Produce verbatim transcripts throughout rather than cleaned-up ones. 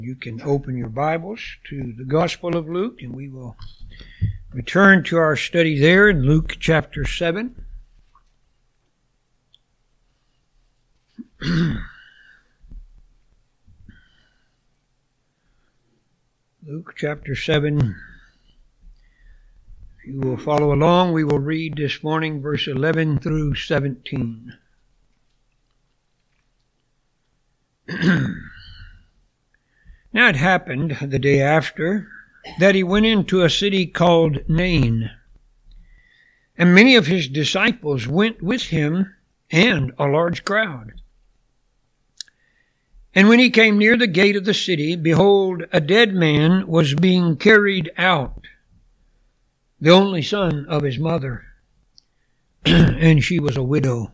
You can open your Bibles to the Gospel of Luke, and we will return to our study there in Luke chapter seven. Luke chapter seven. If you will follow along, we will read this morning verse eleven through seventeen. Now it happened the day after that he went into a city called Nain, and many of his disciples went with him, and a large crowd. And when he came near the gate of the city, behold, a dead man was being carried out, the only son of his mother, and she was a widow.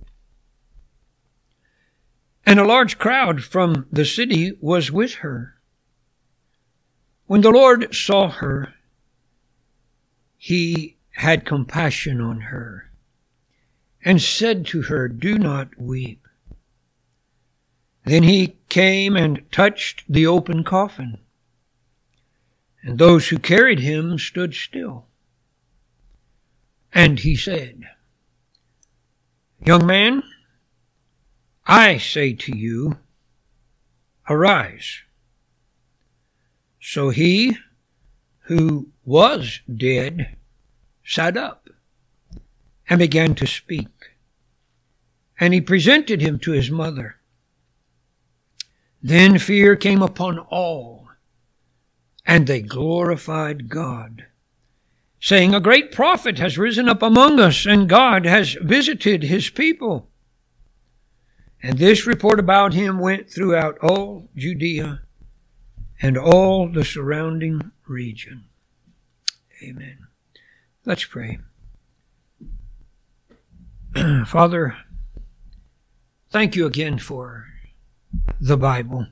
And a large crowd from the city was with her. When the Lord saw her, he had compassion on her, and said to her, "Do not weep." Then he came and touched the open coffin, and those who carried him stood still. And he said, "Young man, I say to you, arise." So he who was dead sat up and began to speak. And he presented him to his mother. Then fear came upon all, and they glorified God, saying, "A great prophet has risen up among us, and God has visited his people." And this report about him went throughout all Judea and all the surrounding region. Amen. Let's pray. Father, thank you again for the Bible.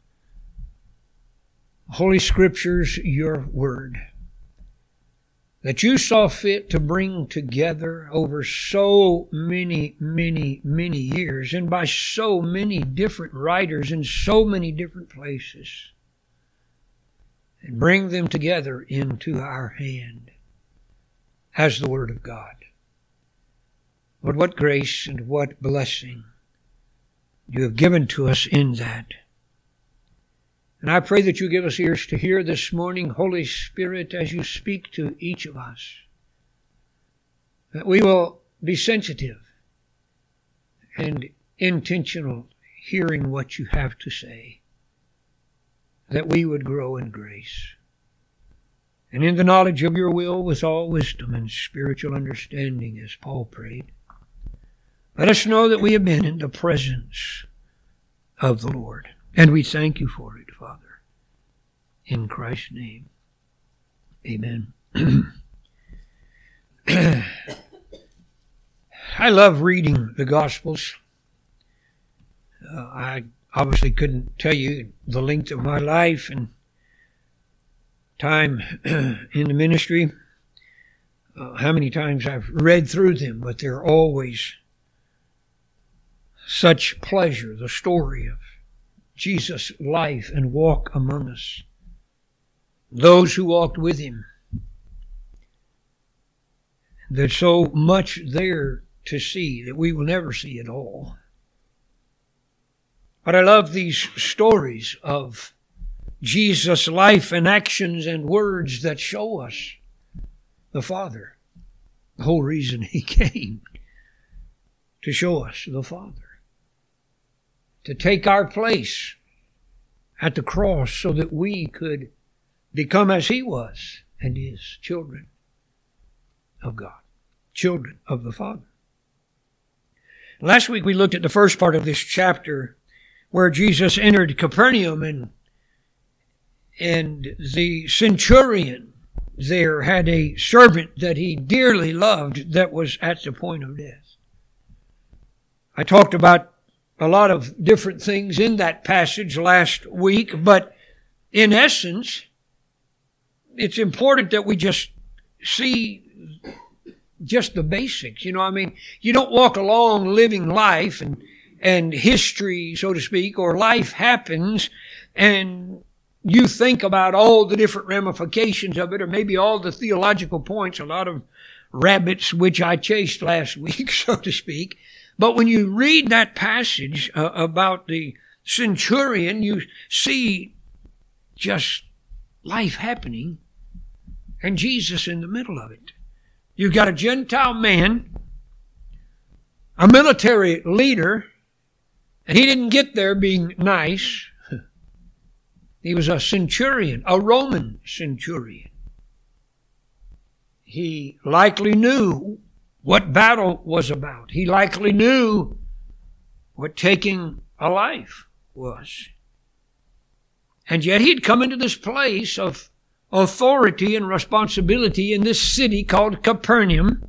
Holy Scriptures, your word, that you saw fit to bring together over so many, many, many years, and by so many different writers in so many different places, and bring them together into our hand as the Word of God. Lord, what grace and what blessing you have given to us in that. And I pray that you give us ears to hear this morning, Holy Spirit, as you speak to each of us, that we will be sensitive and intentional hearing what you have to say, that we would grow in grace and in the knowledge of your will with all wisdom and spiritual understanding, as Paul prayed. Let us know that we have been in the presence of the Lord, and we thank you for it, Father. In Christ's name, amen. I love reading the Gospels. Uh, I obviously couldn't tell you the length of my life and time in the ministry, uh, how many times I've read through them, but they're always such pleasure, the story of Jesus' life and walk among us, those who walked with him. There's so much there to see that we will never see it all. But I love these stories of Jesus' life and actions and words that show us the Father. The whole reason he came, to show us the Father, to take our place at the cross so that we could become as he was and is, children of God, children of the Father. Last week we looked at the first part of this chapter where Jesus entered Capernaum, and and the centurion there had a servant that he dearly loved that was at the point of death. I talked about a lot of different things in that passage last week, but in essence, it's important that we just see just the basics. You know, I mean, you don't walk along living life and and history, so to speak, or life happens, and you think about all the different ramifications of it, or maybe all the theological points, a lot of rabbits which I chased last week, so to speak. But when you read that passage uh, about the centurion, you see just life happening and Jesus in the middle of it. You've got a Gentile man, a military leader, and he didn't get there being nice. He was a centurion, a Roman centurion. He likely knew what battle was about. He likely knew what taking a life was. And yet he'd come into this place of authority and responsibility in this city called Capernaum,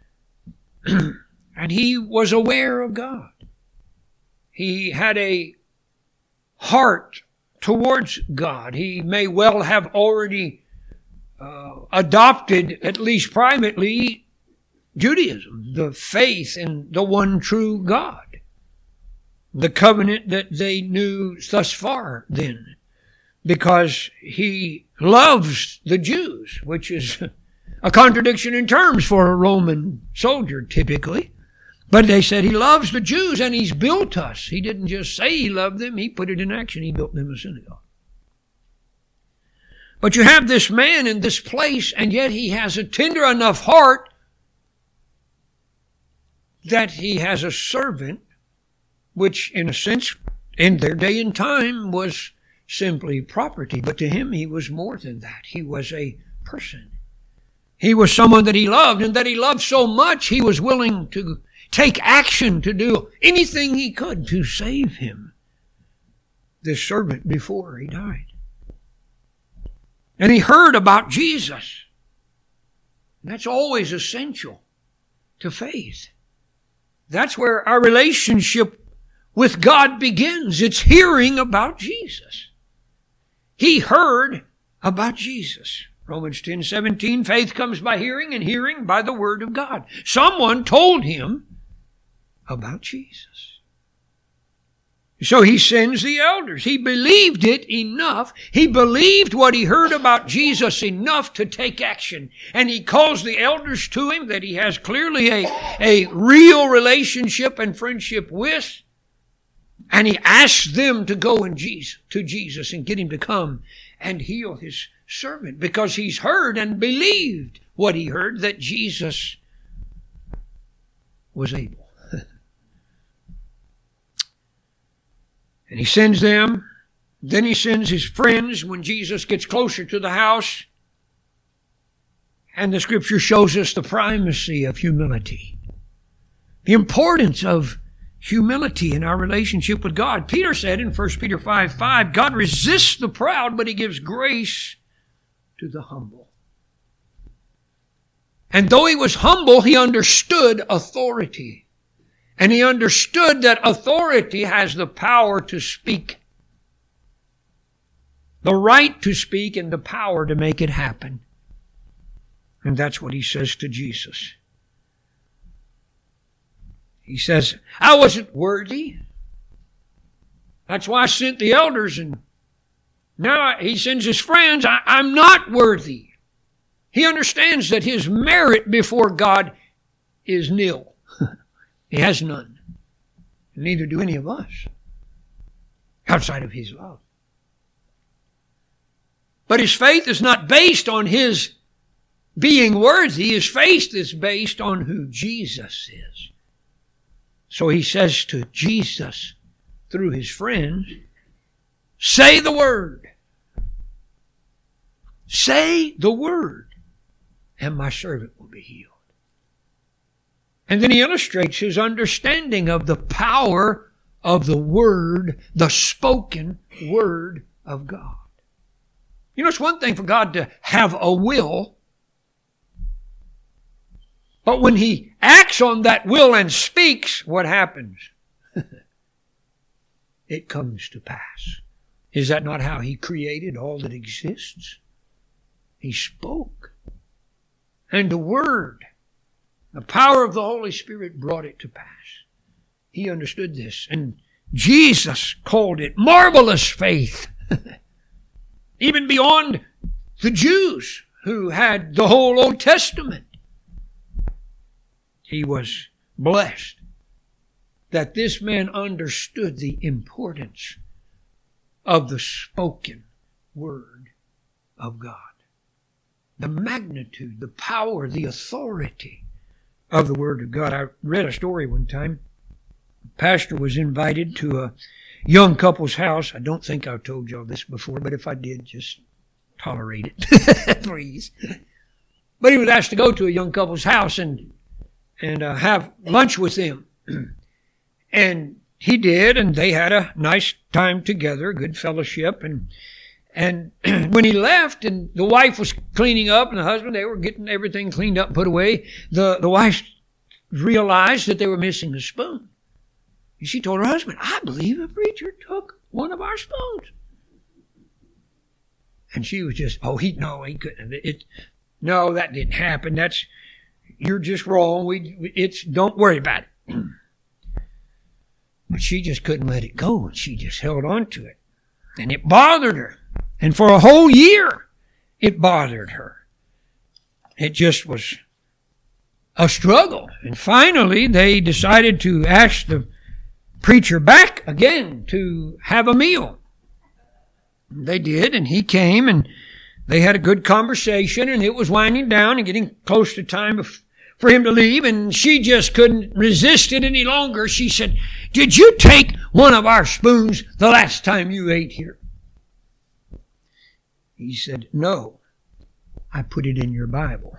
and he was aware of God. He had a heart towards God. He may well have already uh, adopted, at least privately, Judaism, the faith in the one true God, the covenant that they knew thus far then, because he loves the Jews, which is a contradiction in terms for a Roman soldier typically. But they said he loves the Jews and he's built us. He didn't just say he loved them, he put it in action. He built them a synagogue. But you have this man in this place, and yet he has a tender enough heart that he has a servant, which in a sense, in their day and time, was simply property. But to him, he was more than that. He was a person. He was someone that he loved, and that he loved so much, he was willing to take action to do anything he could to save him, this servant, before he died. And he heard about Jesus. That's always essential to faith. That's where our relationship with God begins. It's hearing about Jesus. He heard about Jesus. Romans ten seventeen, faith comes by hearing, and hearing by the word of God. Someone told him about Jesus. So he sends the elders. He believed it enough. He believed what he heard about Jesus enough to take action. And he calls the elders to him that he has clearly a, a real relationship and friendship with. And he asks them to go in Jesus, to Jesus and get him to come and heal his servant, because he's heard and believed what he heard, that Jesus was able. And he sends them. Then he sends his friends when Jesus gets closer to the house. And the scripture shows us the primacy of humility, the importance of humility in our relationship with God. Peter said in First Peter five five, God resists the proud, but he gives grace to the humble. And though he was humble, he understood authority. And he understood that authority has the power to speak, the right to speak, and the power to make it happen. And that's what he says to Jesus. He says, I wasn't worthy. That's why I sent the elders, and now he sends his friends. I, I'm not worthy. He understands that his merit before God is nil. He has none. Neither do any of us, outside of his love. But his faith is not based on his being worthy. His faith is based on who Jesus is. So he says to Jesus, through his friends, say the word. Say the word, and my servant will be healed. And then he illustrates his understanding of the power of the word, the spoken word of God. You know, it's one thing for God to have a will, but when he acts on that will and speaks, what happens? It comes to pass. Is that not how he created all that exists? He spoke. And the word, the power of the Holy Spirit, brought it to pass. He understood this. And Jesus called it marvelous faith. Even beyond the Jews who had the whole Old Testament. He was blessed that this man understood the importance of the spoken word of God. The magnitude, the power, the authority of the word of God. I read a story one time. A pastor was invited to a young couple's house. I don't think I've told y'all this before, but if I did, just tolerate it, please. But he was asked to go to a young couple's house and and uh, have lunch with them. And he did, and they had a nice time together, good fellowship. And and when he left, and the wife was cleaning up, and the husband, they were getting everything cleaned up, put away, the, the wife realized that they were missing a spoon. And she told her husband, I believe the preacher took one of our spoons. And she was just, oh, he, no, he couldn't. It, no, that didn't happen. That's, you're just wrong. We, it's, don't worry about it. But she just couldn't let it go, and she just held on to it. And it bothered her. And for a whole year, it bothered her. It just was a struggle. And finally, they decided to ask the preacher back again to have a meal. They did, and he came, and they had a good conversation, and it was winding down and getting close to time for him to leave, and she just couldn't resist it any longer. She said, did you take one of our spoons the last time you ate here? He said, no, I put it in your Bible.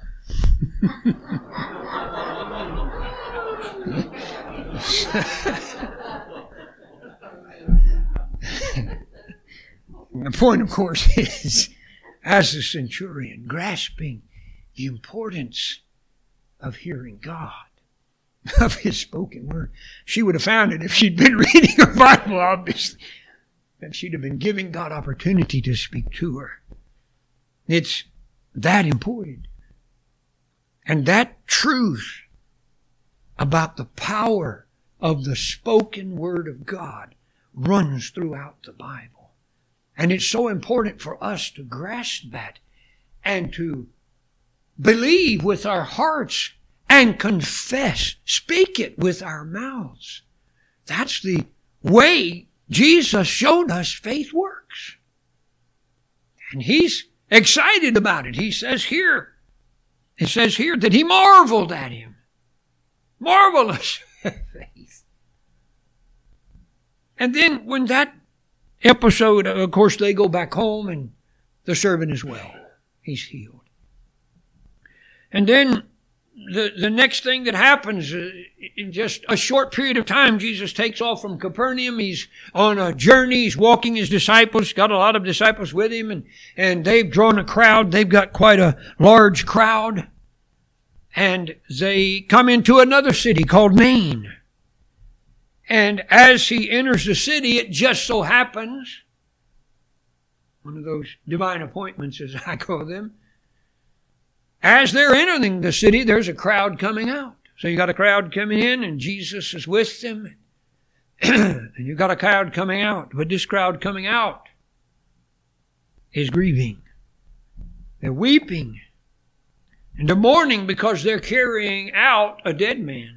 The point, of course, is, as the centurion, grasping the importance of hearing God, of His spoken word. She would have found it if she'd been reading her Bible, obviously. And she'd have been giving God opportunity to speak to her. It's that important. And that truth about the power of the spoken word of God runs throughout the Bible. And it's so important for us to grasp that and to believe with our hearts and confess, speak it with our mouths. That's the way Jesus showed us faith works. And He's excited about it. He says here, it says here that He marveled at him. Marvelous faith. And then when that episode, of course, they go back home and the servant is well. He's healed. And then the, the next thing that happens, uh, in just a short period of time, Jesus takes off from Capernaum. He's on a journey. He's walking His disciples. Got a lot of disciples with Him, and, and they've drawn a crowd. They've got quite a large crowd. And they come into another city called Nain. And as He enters the city, it just so happens, one of those divine appointments as I call them, as they're entering the city, there's a crowd coming out. So you got a crowd coming in, and Jesus is with them. And you got a crowd coming out. But this crowd coming out is grieving. They're weeping. And they're mourning because they're carrying out a dead man.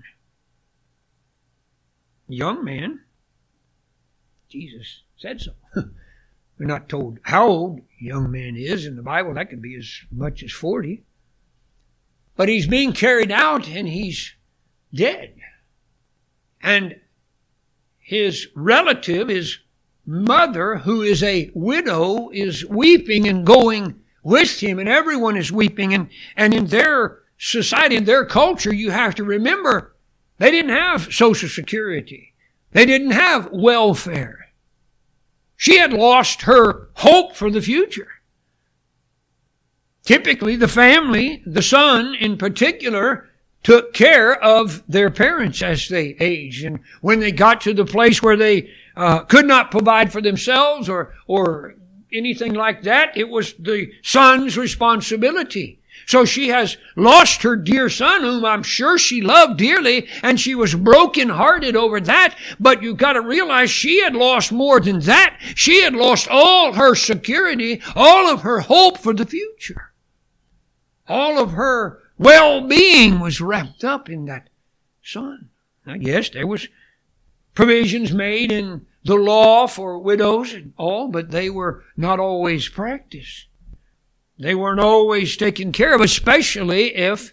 Young man. Jesus said so. We're not told how old a young man is in the Bible. That could be as much as forty. But he's being carried out and he's dead. And his relative, his mother, who is a widow, is weeping and going with him, and everyone is weeping. And, and in their society, in their culture, you have to remember, they didn't have Social Security. They didn't have welfare. She had lost her hope for the future. Typically, the family, the son in particular, took care of their parents as they aged. And when they got to the place where they uh, could not provide for themselves or, or anything like that, it was the son's responsibility. So she has lost her dear son, whom I'm sure she loved dearly, and she was brokenhearted over that. But you've got to realize she had lost more than that. She had lost all her security, all of her hope for the future. All of her well-being was wrapped up in that son. Now, yes, there was provisions made in the law for widows and all, but they were not always practiced. They weren't always taken care of, especially if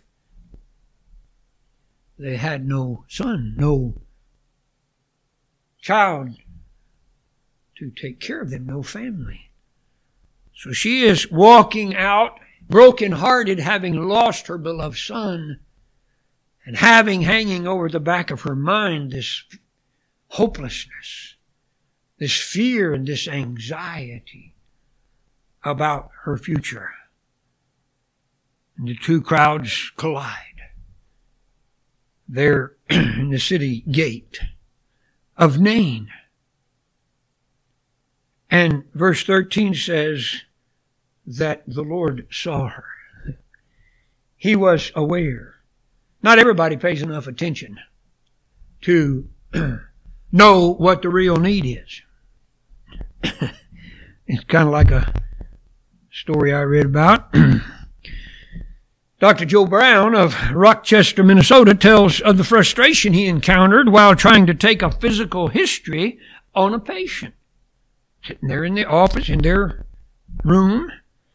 they had no son, no child to take care of them, no family. So she is walking out, broken-hearted, having lost her beloved son, and having hanging over the back of her mind this hopelessness, this fear and this anxiety about her future. And the two crowds collide. They're in the city gate of Nain. And verse thirteen says that the Lord saw her. He was aware. Not everybody pays enough attention to know what the real need is. It's kind of like a story I read about. Doctor Joe Brown of Rochester, Minnesota, tells of the frustration he encountered while trying to take a physical history on a patient. Sitting there in the office, in their room,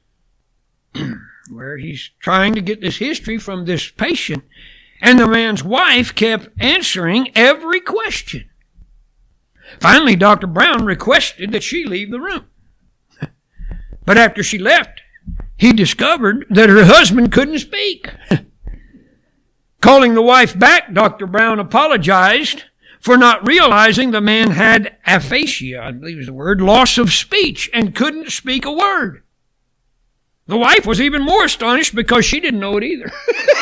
where he's trying to get this history from this patient, and the man's wife kept answering every question. Finally, Doctor Brown requested that she leave the room. But after she left, he discovered that her husband couldn't speak. Calling the wife back, Doctor Brown apologized for not realizing the man had aphasia, I believe is the word, loss of speech, and couldn't speak a word. The wife was even more astonished because she didn't know it either.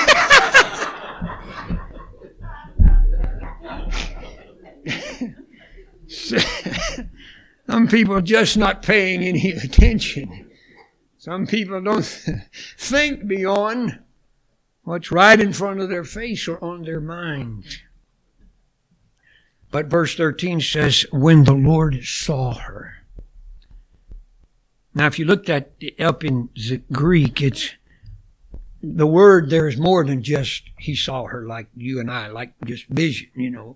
Some people are just not paying any attention. Some people don't think beyond what's right in front of their face or on their mind. But verse thirteen says, when the Lord saw her. Now, if you looked at up in the Greek, it's the word there is more than just he saw her like you and I, like just vision, you know.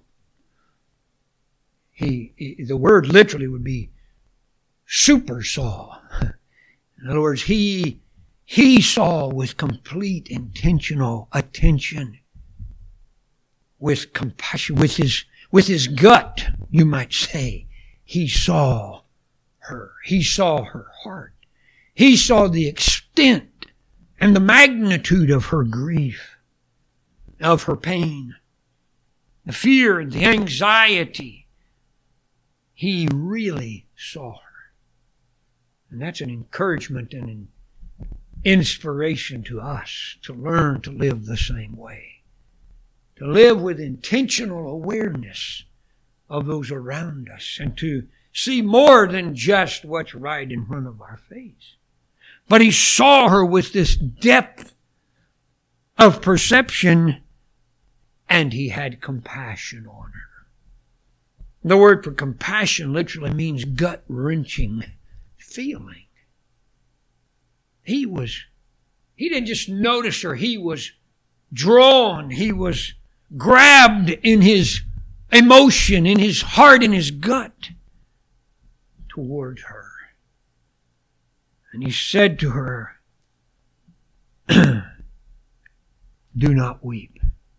He, he the word literally would be super saw. In other words, he he saw with complete intentional attention, with compassion, with his with his gut, you might say. He saw her. He saw her heart. He saw the extent and the magnitude of her grief, of her pain, the fear and the anxiety. He really saw her. And that's an encouragement and an inspiration to us to learn to live the same way. To live with intentional awareness of those around us and to see more than just what's right in front of our face. But he saw her with this depth of perception, and he had compassion on her. The word for compassion literally means gut-wrenching feeling. He was, he didn't just notice her, he was drawn, he was grabbed in his emotion, in his heart, in his gut toward her. And he said to her, do not weep.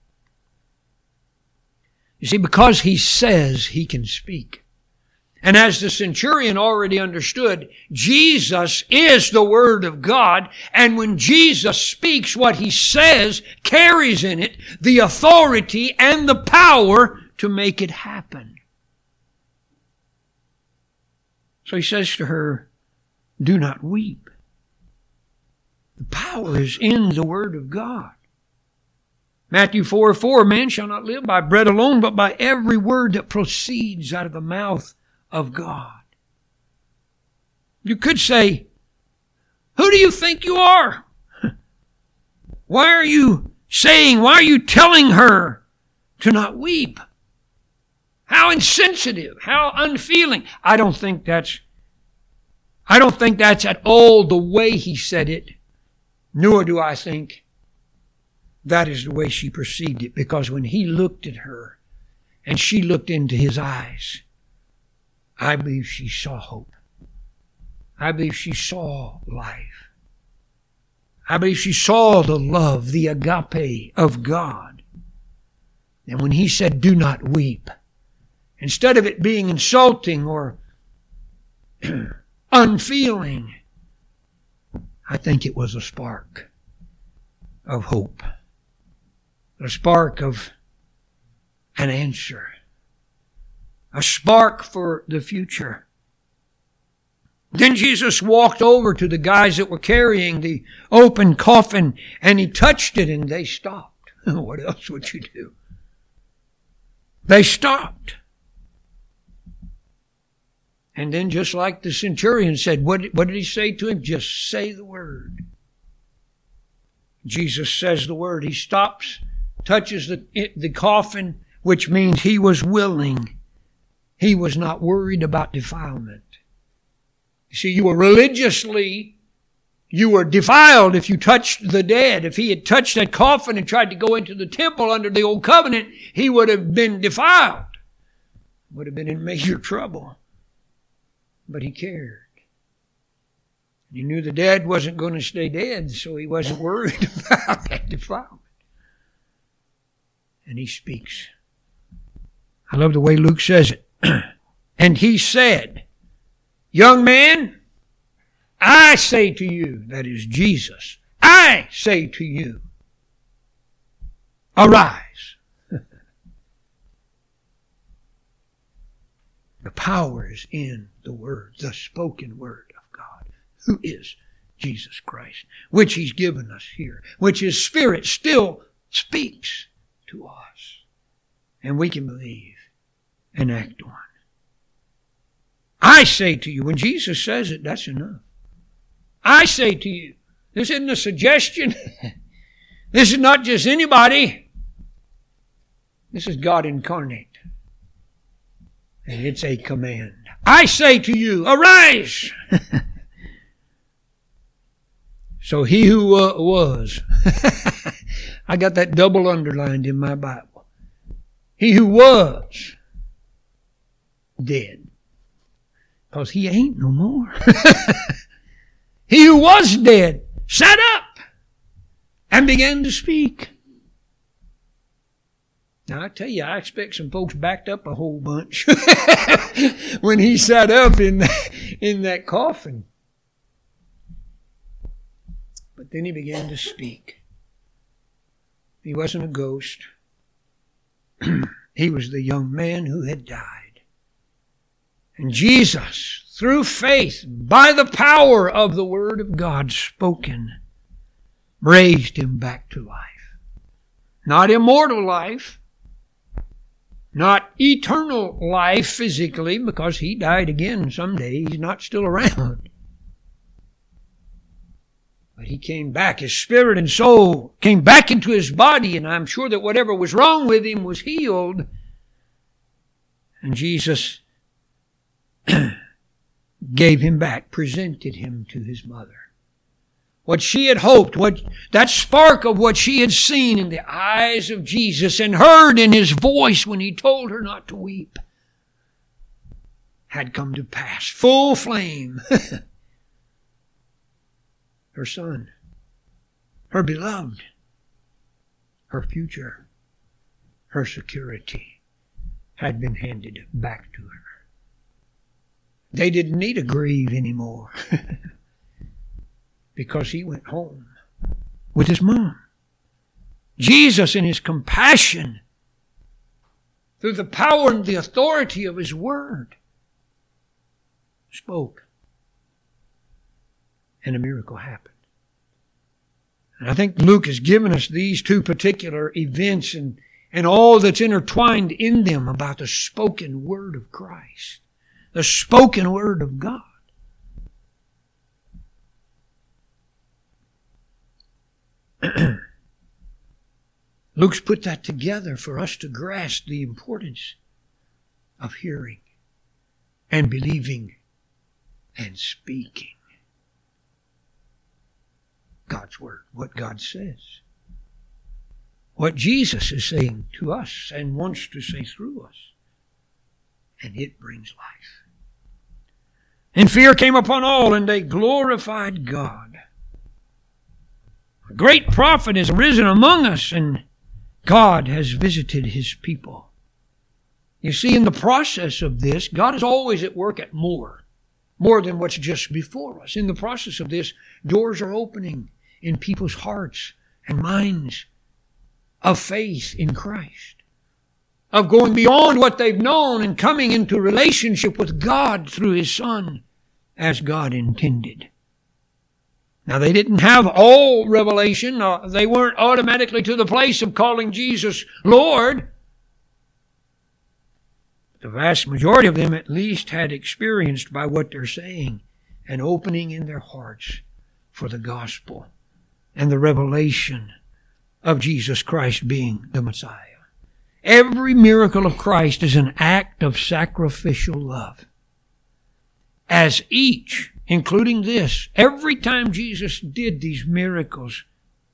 You see, because he says, he can speak. And as the centurion already understood, Jesus is the Word of God, and when Jesus speaks, what he says carries in it the authority and the power to make it happen. So he says to her, do not weep. The power is in the Word of God. Matthew four four, man shall not live by bread alone, but by every word that proceeds out of the mouth of God. You could say, who do you think you are? Why are you saying, why are you telling her to not weep? How insensitive, how unfeeling. I don't think that's, I don't think that's at all the way he said it, nor do I think that is the way she perceived it, because when he looked at her and she looked into his eyes, I believe she saw hope. I believe she saw life. I believe she saw the love, the agape of God. And when he said, do not weep, instead of it being insulting or unfeeling, I think it was a spark of hope. A spark of an answer. A spark for the future. Then Jesus walked over to the guys that were carrying the open coffin and he touched it and they stopped. What else would you do? They stopped. And then just like the centurion said, what, what did he say to him? Just say the word. Jesus says the word. He stops, touches the, the coffin, which means he was willing. He was not worried about defilement. You see, you were religiously, you were defiled if you touched the dead. If he had touched that coffin and tried to go into the temple under the old covenant, he would have been defiled. Would have been in major trouble. But he cared. He knew the dead wasn't going to stay dead, so he wasn't worried about that defilement. And he speaks. I love the way Luke says it. And he said, young man, I say to you, that is Jesus, I say to you, arise. The power is in the word, the spoken word of God, who is Jesus Christ, which he's given us here, which his Spirit still speaks to us. And we can believe and act on. I say to you, when Jesus says it, that's enough. I say to you, this isn't a suggestion. This is not just anybody. This is God incarnate. And it's a command. I say to you, arise! So he who uh, was, I got that double underlined in my Bible. He who was dead. Because he ain't no more. He who was dead sat up and began to speak. Now I tell you, I expect some folks backed up a whole bunch when he sat up in that, in that coffin. But then he began to speak. He wasn't a ghost. He was the young man who had died. And Jesus, through faith, by the power of the Word of God spoken, raised him back to life. Not immortal life, not eternal life physically, because he died again someday. He's not still around. But he came back. His spirit and soul came back into his body, and I'm sure that whatever was wrong with him was healed. And Jesus gave him back, presented him to his mother. What she had hoped, what that spark of what she had seen in the eyes of Jesus and heard in his voice when he told her not to weep, had come to pass. Full flame. Her son, her beloved, her future, her security had been handed back to her. They didn't need to grieve anymore because he went home with his mom. Jesus, in his compassion, through the power and the authority of his word, spoke. And a miracle happened. And I think Luke has given us these two particular events and, and all that's intertwined in them about the spoken word of Christ. The spoken word of God. Luke's put that together for us to grasp the importance of hearing and believing and speaking God's Word, what God says, what Jesus is saying to us and wants to say through us. And it brings life. And fear came upon all, and they glorified God. A great prophet has arisen among us, and God has visited His people. You see, in the process of this, God is always at work at more, more than what's just before us. In the process of this, doors are opening in people's hearts and minds of faith in Christ, of going beyond what they've known and coming into relationship with God through His Son as God intended. Now, they didn't have all revelation. Uh, they weren't automatically to the place of calling Jesus Lord. The vast majority of them at least had experienced by what they're saying an opening in their hearts for the gospel and the revelation of Jesus Christ being the Messiah. Every miracle of Christ is an act of sacrificial love. As each, including this, every time Jesus did these miracles,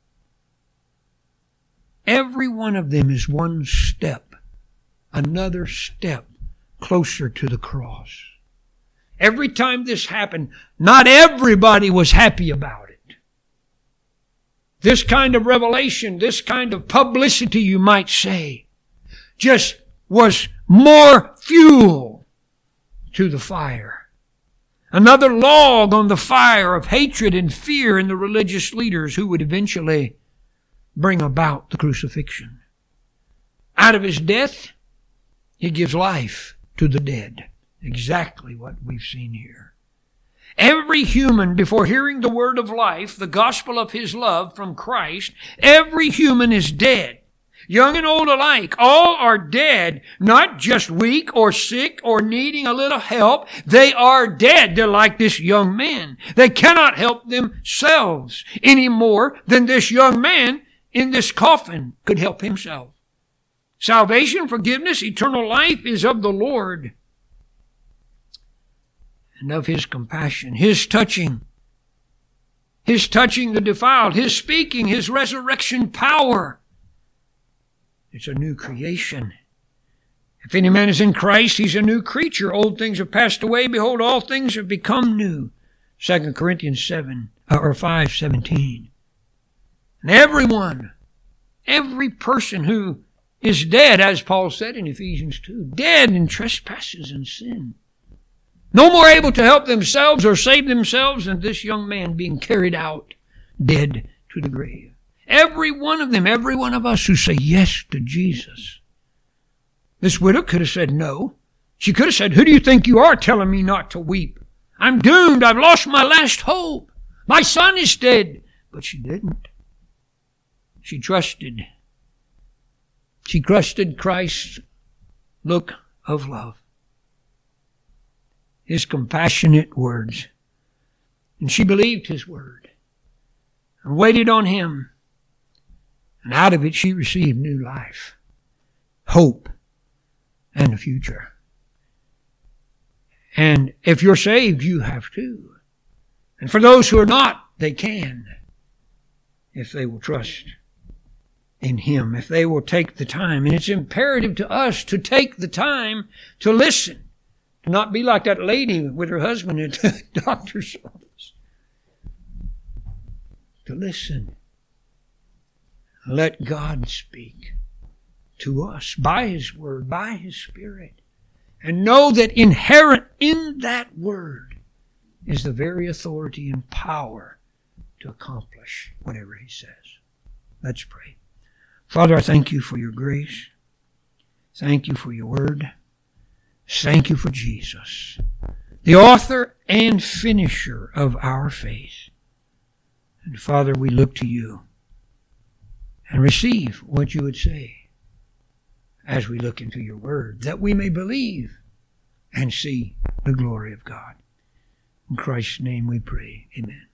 every one of them is one step, another step closer to the cross. Every time this happened, not everybody was happy about it. This kind of revelation, this kind of publicity, you might say, just was more fuel to the fire. Another log on the fire of hatred and fear in the religious leaders who would eventually bring about the crucifixion. Out of His death, He gives life to the dead. Exactly what we've seen here. Every human, before hearing the word of life, the gospel of His love from Christ, every human is dead. Young and old alike, all are dead, not just weak or sick or needing a little help. They are dead. They're like this young man. They cannot help themselves any more than this young man in this coffin could help himself. Salvation, forgiveness, eternal life is of the Lord and of His compassion, His touching, His touching the defiled, His speaking, His resurrection power. It's a new creation. If any man is in Christ, he's a new creature. Old things have passed away. Behold, all things have become new. Second Corinthians seven or five seventeen. And everyone, every person who is dead, as Paul said in Ephesians two, dead in trespasses and sin, no more able to help themselves or save themselves than this young man being carried out dead to the grave. Every one of them, every one of us who say yes to Jesus. This widow could have said no. She could have said, who do you think you are telling me not to weep? I'm doomed. I've lost my last hope. My son is dead. But she didn't. She trusted. She trusted Christ's look of love, His compassionate words. And she believed His word and waited on Him. And out of it she received new life, hope, and a future. And if you're saved, you have too. And for those who are not, they can, if they will trust in Him, if they will take the time. And it's imperative to us to take the time to listen, to not be like that lady with her husband at the doctor's office. To listen. Let God speak to us by His Word, by His Spirit. And know that inherent in that Word is the very authority and power to accomplish whatever He says. Let's pray. Father, I thank You for Your grace. Thank You for Your Word. Thank You for Jesus, the author and finisher of our faith. And Father, we look to You and receive what You would say as we look into Your Word, that we may believe and see the glory of God. In Christ's name we pray. Amen.